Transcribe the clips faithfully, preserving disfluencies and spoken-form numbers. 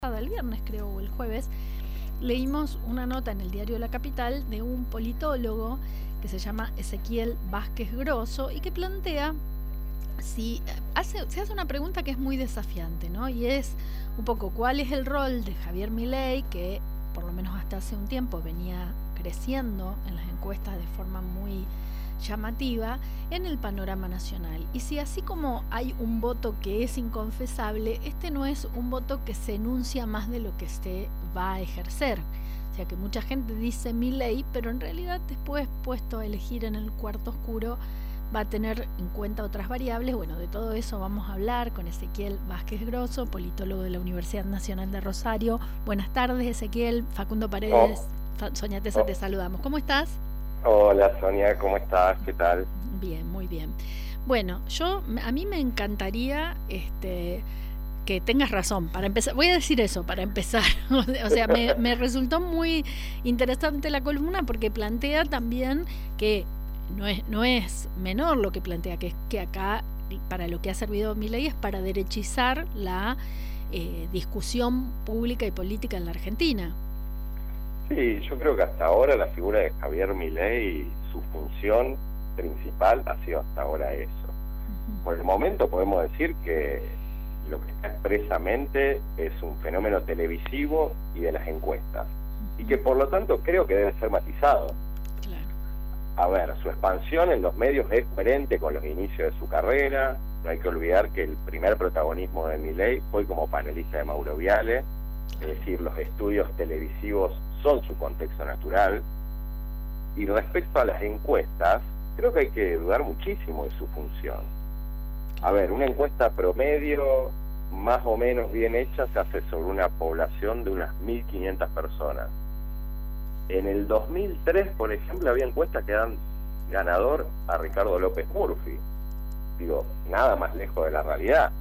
el viernes creo, o el jueves, leímos una nota en el diario La Capital de un politólogo que se llama Ezequiel Vázquez Grosso y que plantea, si hace, se hace una pregunta que es muy desafiante, ¿no? Y es un poco cuál es el rol de Javier Milei, que por lo menos hasta hace un tiempo venía creciendo en las encuestas de forma muy llamativa en el panorama nacional. Y si así como hay un voto que es inconfesable, este no es un voto que se enuncia más de lo que se va a ejercer. O sea que mucha gente dice Milei, pero en realidad después, puesto a elegir en el cuarto oscuro, va a tener en cuenta otras variables. Bueno, de todo eso vamos a hablar con Ezequiel Vázquez Grosso, politólogo de la Universidad Nacional de Rosario. Buenas tardes, Ezequiel. Facundo Paredes, oh. Sonia Tesa, oh. te saludamos. ¿Cómo estás? Hola Sonia, ¿cómo estás? ¿Qué tal? Bien, muy bien. Bueno, yo a mí me encantaría este, que tengas razón. Para empezar, voy a decir eso, para empezar. O sea, me, me resultó muy interesante la columna porque plantea también que no es, no es menor lo que plantea, que es que acá para lo que ha servido Milei es para derechizar la eh, discusión pública y política en la Argentina. Sí, yo creo que hasta ahora la figura de Javier Milei, su función principal ha sido hasta ahora eso. Uh-huh. Por el momento podemos decir que lo que está expresamente es un fenómeno televisivo y de las encuestas, uh-huh. y que por lo tanto creo que debe ser matizado. Claro. A ver, su expansión en los medios es coherente con los inicios de su carrera. No hay que olvidar que el primer protagonismo de Milei fue como panelista de Mauro Viale, es decir, los estudios televisivos son su contexto natural. Y respecto a las encuestas, creo que hay que dudar muchísimo de su función. A ver, una encuesta promedio, más o menos bien hecha, se hace sobre una población de unas mil quinientas personas. En el dos mil tres, por ejemplo, había encuestas que dan ganador a Ricardo López Murphy. Digo, nada más lejos de la realidad.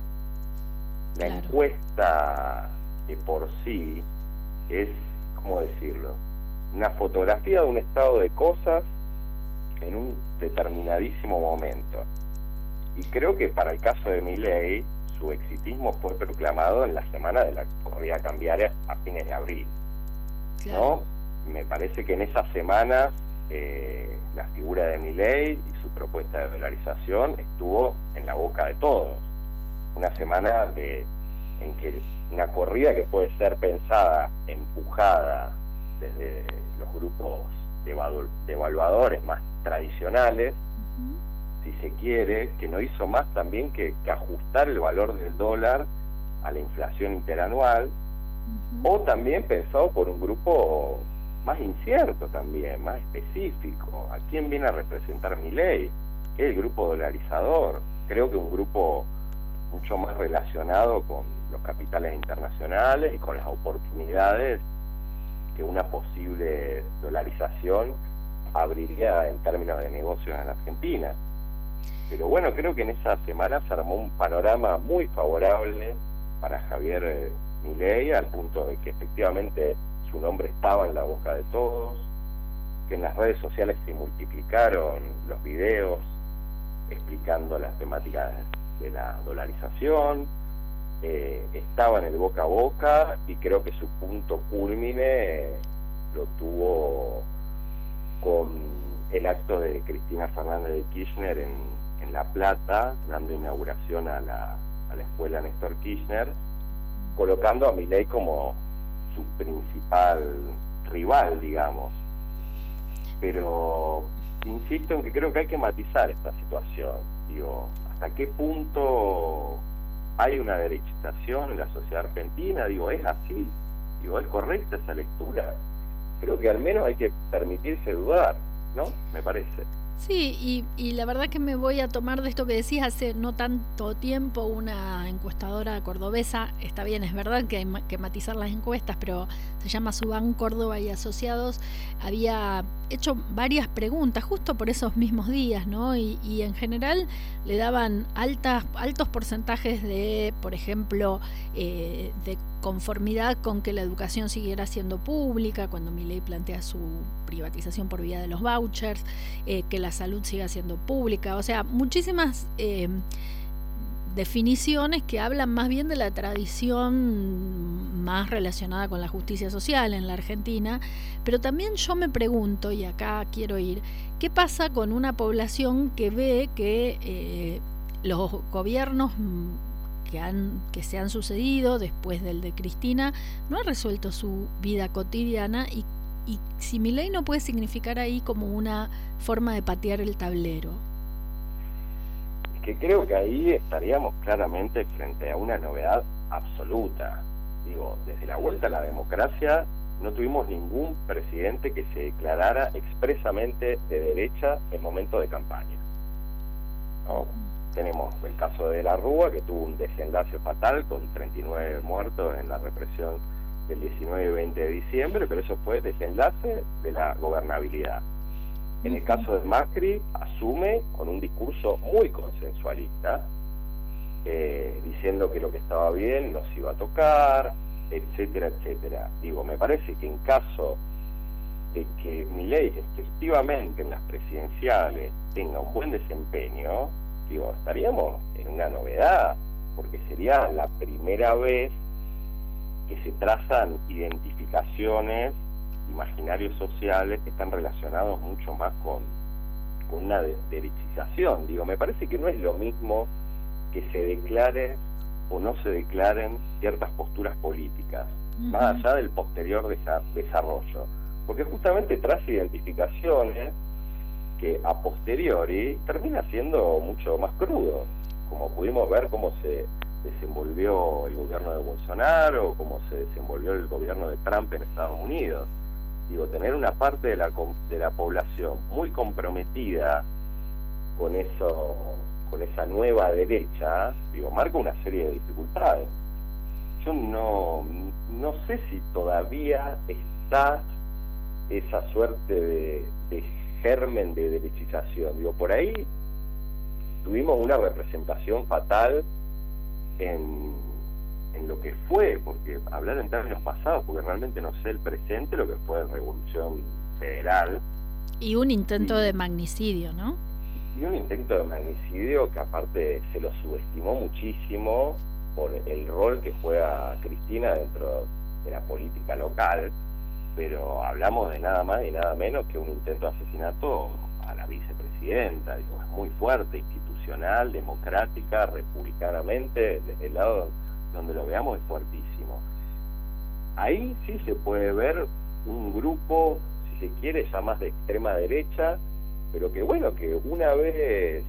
La claro. encuesta que por sí es, ¿cómo decirlo?, una fotografía de un estado de cosas en un determinadísimo momento. Y creo que para el caso de Milei, su exitismo fue proclamado en la semana de la corrida cambiaria a fines de abril. Claro. ¿No? Me parece que en esa semana eh, la figura de Milei y su propuesta de dolarización estuvo en la boca de todos. Una semana de, en que una corrida que puede ser pensada, empujada desde los grupos de evaluadores más tradicionales, uh-huh. si se quiere, que no hizo más también que, que ajustar el valor del dólar a la inflación interanual, uh-huh. o también pensado por un grupo más incierto también, más específico. ¿A quién viene a representar Milei? Que es el grupo dolarizador. Creo que un grupo mucho más relacionado con los capitales internacionales y con las oportunidades que una posible dolarización abriría en términos de negocios en Argentina. Pero bueno, creo que en esa semana se armó un panorama muy favorable para Javier Milei, al punto de que efectivamente su nombre estaba en la boca de todos, que en las redes sociales se multiplicaron los videos explicando las temáticas de la dolarización, eh, estaba en el boca a boca, y creo que su punto cúlmine eh, lo tuvo con el acto de Cristina Fernández de Kirchner en, en La Plata, dando inauguración a la, a la escuela Néstor Kirchner, colocando a Milei como su principal rival, digamos. Pero insisto en que creo que hay que matizar esta situación. Digo, ¿hasta qué punto hay una derechización en la sociedad argentina? Digo, ¿es así? Digo, ¿es correcta esa lectura? Creo que al menos hay que permitirse dudar, ¿no? Me parece. Sí, y, y la verdad que me voy a tomar de esto que decís. Hace no tanto tiempo una encuestadora cordobesa, está bien, es verdad que hay que matizar las encuestas, pero se llama Subán Córdoba y Asociados, había hecho varias preguntas justo por esos mismos días, ¿no? Y, y en general le daban altas, altos porcentajes de, por ejemplo, eh, de conformidad con que la educación siguiera siendo pública, cuando Milei plantea su privatización por vía de los vouchers, eh, que la salud siga siendo pública, o sea, muchísimas eh, definiciones que hablan más bien de la tradición más relacionada con la justicia social en la Argentina, pero también yo me pregunto, y acá quiero ir, ¿qué pasa con una población que ve que eh, los gobiernos que, han, que se han sucedido después del de Cristina no han resuelto su vida cotidiana y, y si Milei no puede significar ahí como una forma de patear el tablero? Que creo que ahí estaríamos claramente frente a una novedad absoluta. Digo, desde la vuelta a la democracia no tuvimos ningún presidente que se declarara expresamente de derecha en momento de campaña, ¿no? Tenemos el caso de la Rúa, que tuvo un desenlace fatal con treinta y nueve muertos en la represión del diecinueve y veinte de diciembre, pero eso fue desenlace de la gobernabilidad. En el caso de Macri, asume con un discurso muy consensualista, eh, diciendo que lo que estaba bien nos iba a tocar, etcétera, etcétera. Digo, me parece que en caso de que Milei efectivamente en las presidenciales tenga un buen desempeño, digo, estaríamos en una novedad, porque sería la primera vez que se trazan identificaciones, imaginarios sociales que están relacionados mucho más con, con una de, derechización. Digo, me parece que no es lo mismo que se declare o no se declaren ciertas posturas políticas, uh-huh. más allá del posterior desa- desarrollo, porque justamente trae identificaciones que a posteriori termina siendo mucho más crudo, como pudimos ver cómo se desenvolvió el gobierno de Bolsonaro, cómo se desenvolvió el gobierno de Trump en Estados Unidos. Digo, tener una parte de la de la población muy comprometida con eso, con esa nueva derecha, digo, marca una serie de dificultades. Yo no no sé si todavía está esa suerte de, de germen de derechización. Digo, por ahí tuvimos una representación fatal en en lo que fue, porque hablar en términos pasados, porque realmente no sé el presente, lo que fue la Revolución Federal. Y un intento y, de magnicidio, ¿no? Y un intento de magnicidio que aparte se lo subestimó muchísimo por el rol que juega Cristina dentro de la política local, pero hablamos de nada más y nada menos que un intento de asesinato a la vicepresidenta. Digo, es muy fuerte, institucional, democrática, republicanamente, desde el lado donde lo veamos es fuertísimo. Ahí sí se puede ver un grupo, si se quiere, ya más de extrema derecha, pero que bueno, que una vez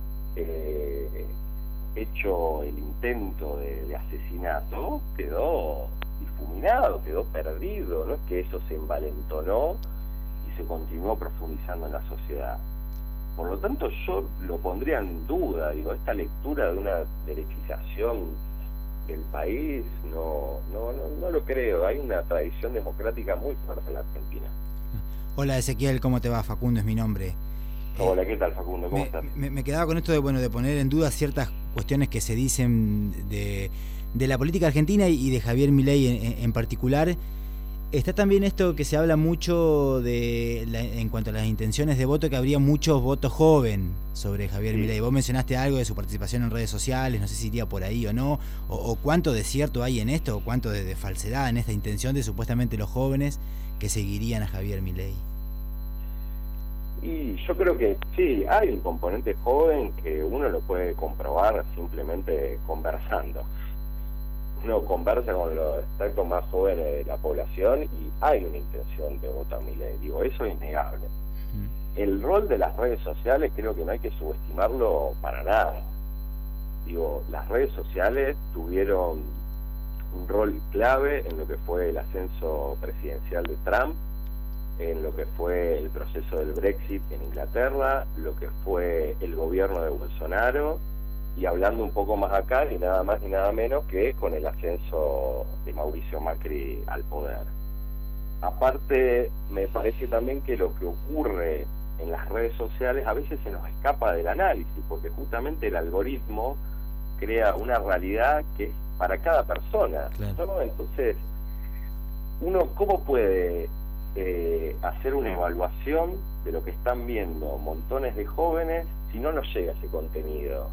eh, hecho el intento de, de asesinato, quedó difuminado, quedó perdido, no es que eso se envalentonó y se continuó profundizando en la sociedad. Por lo tanto, yo lo pondría en duda, digo, esta lectura de una derechización el país, no, no, no, no lo creo. Hay una tradición democrática muy fuerte en la Argentina. Hola Ezequiel, ¿cómo te va? Facundo es mi nombre. Hola, ¿qué tal, Facundo? ¿Cómo me, estás? Me, me quedaba con esto de, bueno, de poner en duda ciertas cuestiones que se dicen de, de la política argentina y de Javier Milei en, en particular. Está también esto que se habla mucho de la, en cuanto a las intenciones de voto, que habría muchos votos joven sobre Javier sí. Milei. Vos mencionaste algo de su participación en redes sociales, no sé si iría por ahí o no, o, o cuánto de cierto hay en esto, o cuánto de, de falsedad en esta intención de supuestamente los jóvenes que seguirían a Javier Milei. Y yo creo que sí, hay un componente joven que uno lo puede comprobar simplemente conversando. Uno conversa con los extractos más jóvenes de la población y hay una intención de votar a Milei. Digo, eso es innegable. Uh-huh. El rol de las redes sociales creo que no hay que subestimarlo para nada. Digo, las redes sociales tuvieron un rol clave en lo que fue el ascenso presidencial de Trump, en lo que fue el proceso del Brexit en Inglaterra, lo que fue el gobierno de Bolsonaro, y hablando un poco más acá, ni nada más ni nada menos que con el ascenso de Mauricio Macri al poder. Aparte, me parece también que lo que ocurre en las redes sociales a veces se nos escapa del análisis, porque justamente el algoritmo crea una realidad que es para cada persona, claro. ¿no? Entonces, uno, ¿cómo puede eh, hacer una evaluación de lo que están viendo montones de jóvenes si no nos llega ese contenido?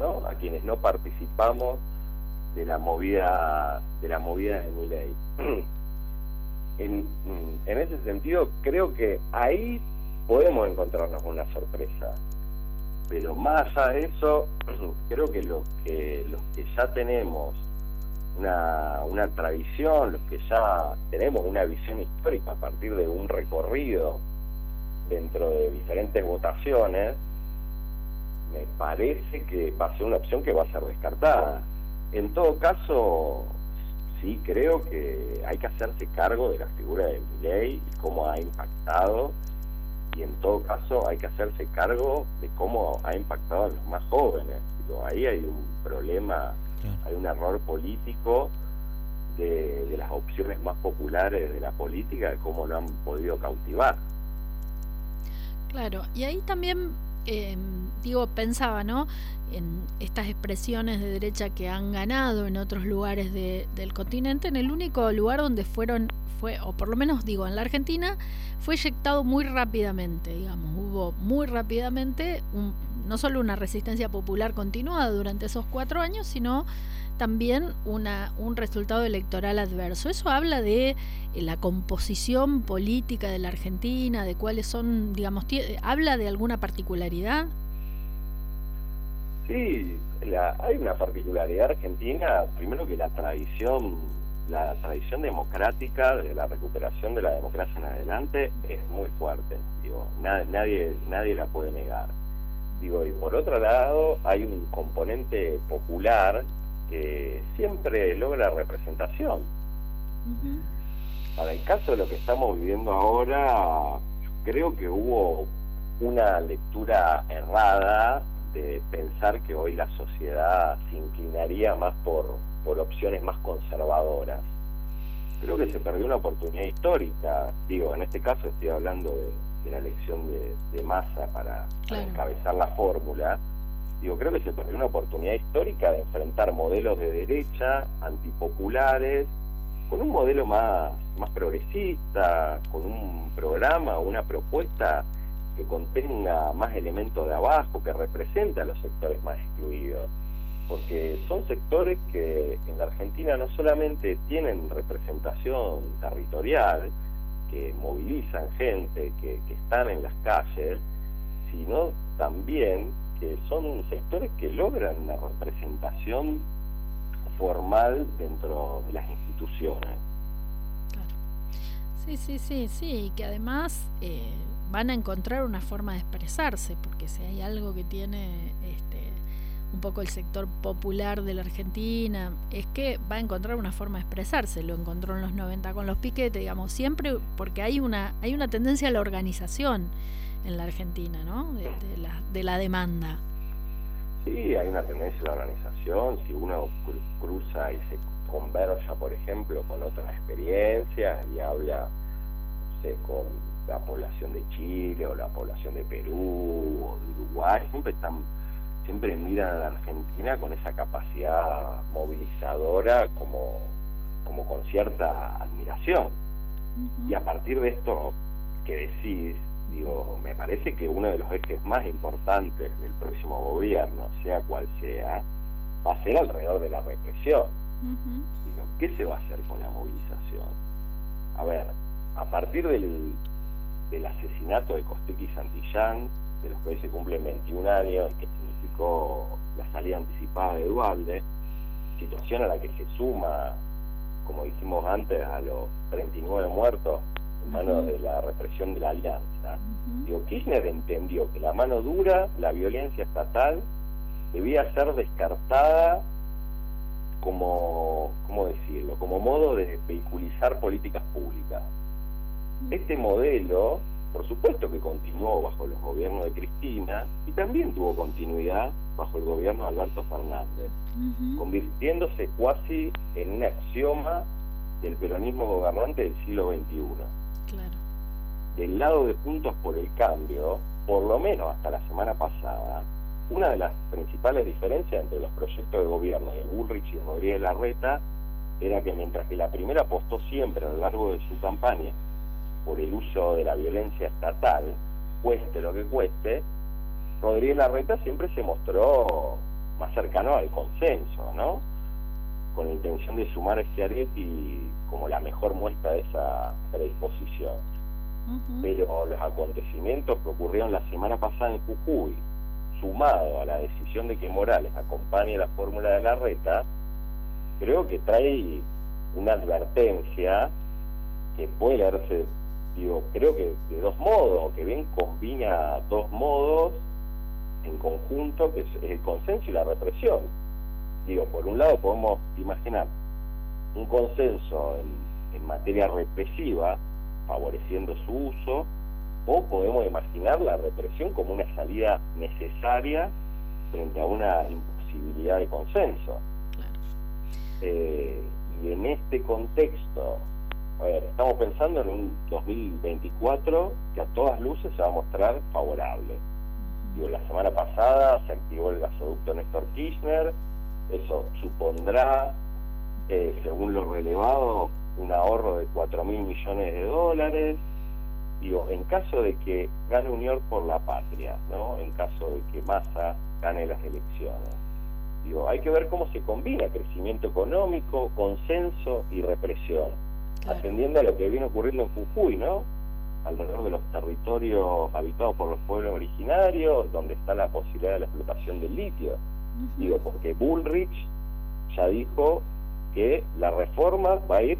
¿no? A quienes no participamos de la movida de la movida de Milei. en, en ese sentido, creo que ahí podemos encontrarnos una sorpresa. Pero más allá de eso, creo que los que los que ya tenemos una, una tradición, los que ya tenemos una visión histórica a partir de un recorrido dentro de diferentes votaciones, me parece que va a ser una opción que va a ser descartada. En todo caso, sí creo que hay que hacerse cargo de la figura de Milei y cómo ha impactado, y en todo caso hay que hacerse cargo de cómo ha impactado a los más jóvenes. Digo, ahí hay un problema, hay un error político de, de las opciones más populares de la política, de cómo lo han podido cautivar. Claro, y ahí también, eh, digo, pensaba, ¿no?, en estas expresiones de derecha que han ganado en otros lugares de, del continente. En el único lugar donde fueron, fue, o por lo menos digo, en la Argentina, fue eyectado muy rápidamente, digamos, hubo muy rápidamente un, no solo una resistencia popular continuada durante esos cuatro años, sino también una, un resultado electoral adverso. Eso habla de eh, la composición política de la Argentina, de cuáles son, digamos, t- habla de alguna particularidad. Sí, la, hay una particularidad argentina, primero que la tradición, la tradición democrática de la recuperación de la democracia en adelante es muy fuerte, digo, na, nadie, nadie la puede negar. Digo, y por otro lado hay un componente popular que siempre logra representación. Uh-huh. Para el caso de lo que estamos viviendo ahora, creo que hubo una lectura errada de pensar que hoy la sociedad se inclinaría más por, por opciones más conservadoras. Creo que se perdió una oportunidad histórica. Digo, en este caso estoy hablando de, de la elección de, de Massa para, claro. para encabezar la fórmula. Digo, creo que se perdió una oportunidad histórica de enfrentar modelos de derecha, antipopulares, con un modelo más, más progresista, con un programa, una propuesta que contenga más elementos de abajo, que represente a los sectores más excluidos. Porque son sectores que en la Argentina no solamente tienen representación territorial, que movilizan gente, que, que están en las calles, sino también que son sectores que logran una representación formal dentro de las instituciones. Claro. Sí, sí, sí, sí, que además eh, van a encontrar una forma de expresarse, porque si hay algo que tiene este, un poco el sector popular de la Argentina, es que va a encontrar una forma de expresarse. Lo encontró en los noventa con los piquetes, digamos, siempre, porque hay una, hay una tendencia a la organización en la Argentina, ¿no?, de, de, la, de la demanda. Sí, hay una tendencia a la organización. Si uno cruza y se conversa, por ejemplo, con otras experiencias y habla, no sé, con la población de Chile o la población de Perú o de Uruguay, siempre están, siempre miran a la Argentina con esa capacidad movilizadora como, como con cierta admiración. Uh-huh. Y a partir de esto que decís, digo, me parece que uno de los ejes más importantes del próximo gobierno, sea cual sea, va a ser alrededor de la represión. Uh-huh. Digo, ¿qué se va a hacer con la movilización? A ver, a partir del, del asesinato de Costequi y Santillán, de los que hoy se cumplen veintiún años, que significó la salida anticipada de Duhalde, situación a la que se suma, como dijimos antes, a los treinta y nueve muertos en manos de la represión de la Alianza. Uh-huh. Digo, Kirchner entendió que la mano dura, la violencia estatal, debía ser descartada como, ¿cómo decirlo?, como modo de vehiculizar políticas públicas. Uh-huh. Este modelo, por supuesto que continuó bajo los gobiernos de Cristina y también tuvo continuidad bajo el gobierno de Alberto Fernández, uh-huh. convirtiéndose cuasi en un axioma del peronismo gobernante del siglo veintiuno. Claro. Del lado de Juntos por el Cambio, por lo menos hasta la semana pasada, una de las principales diferencias entre los proyectos de gobierno de Bullrich y Rodríguez Larreta era que mientras que la primera apostó siempre a lo largo de su campaña por el uso de la violencia estatal, cueste lo que cueste, Rodríguez Larreta siempre se mostró más cercano al consenso, ¿no? Con la intención de sumar a Schiaretti como la mejor muestra de esa predisposición. Uh-huh. Pero los acontecimientos que ocurrieron la semana pasada en Jujuy, sumado a la decisión de que Morales acompañe la fórmula de Larreta, creo que trae una advertencia que puede leerse, digo, creo que de dos modos, que bien combina dos modos en conjunto, que es el consenso y la represión. Digo, por un lado podemos imaginar un consenso en, en materia represiva, favoreciendo su uso, o podemos imaginar la represión como una salida necesaria frente a una imposibilidad de consenso. Claro. Eh, y en este contexto, a ver, estamos pensando en un dos mil veinticuatro que a todas luces se va a mostrar favorable. Digo, la semana pasada se activó el gasoducto Néstor Kirchner, eso supondrá, eh, según lo relevado, un ahorro de cuatro mil millones de dólares. Digo, en caso de que gane Unión por la Patria, ¿no? En caso de que Massa gane las elecciones, digo, hay que ver cómo se combina crecimiento económico, consenso y represión, claro, atendiendo a lo que viene ocurriendo en Jujuy, ¿no? Alrededor de los territorios habitados por los pueblos originarios, donde está la posibilidad de la explotación del litio. Uh-huh. Digo, porque Bullrich ya dijo que la reforma va a ir,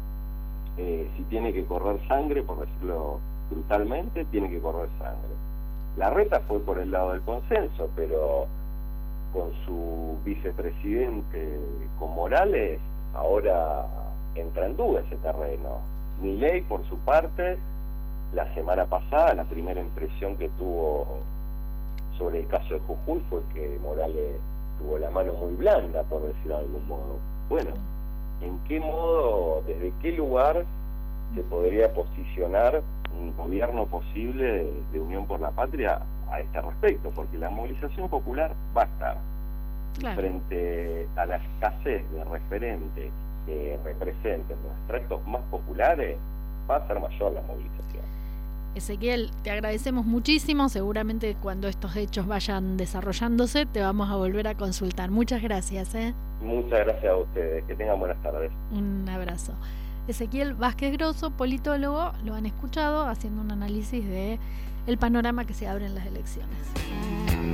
eh, si tiene que correr sangre, por decirlo brutalmente, tiene que correr sangre. Larreta fue por el lado del consenso, pero con su vicepresidente, con Morales, ahora entra en duda ese terreno. Milei, por su parte, la semana pasada, la primera impresión que tuvo sobre el caso de Jujuy fue que Morales tuvo la mano muy blanda, por decirlo de algún modo. Bueno, ¿en qué modo, desde qué lugar se podría posicionar un gobierno posible de, de Unión por la Patria a este respecto? Porque la movilización popular va a estar, claro, frente a la escasez de referentes que representen los extractos más populares, va a ser mayor la movilización. Ezequiel, te agradecemos muchísimo. Seguramente cuando estos hechos vayan desarrollándose te vamos a volver a consultar. Muchas gracias. ¿eh? Muchas gracias a ustedes. Que tengan buenas tardes. Un abrazo. Ezequiel Vázquez Grosso, politólogo, lo han escuchado haciendo un análisis de el panorama que se abre en las elecciones.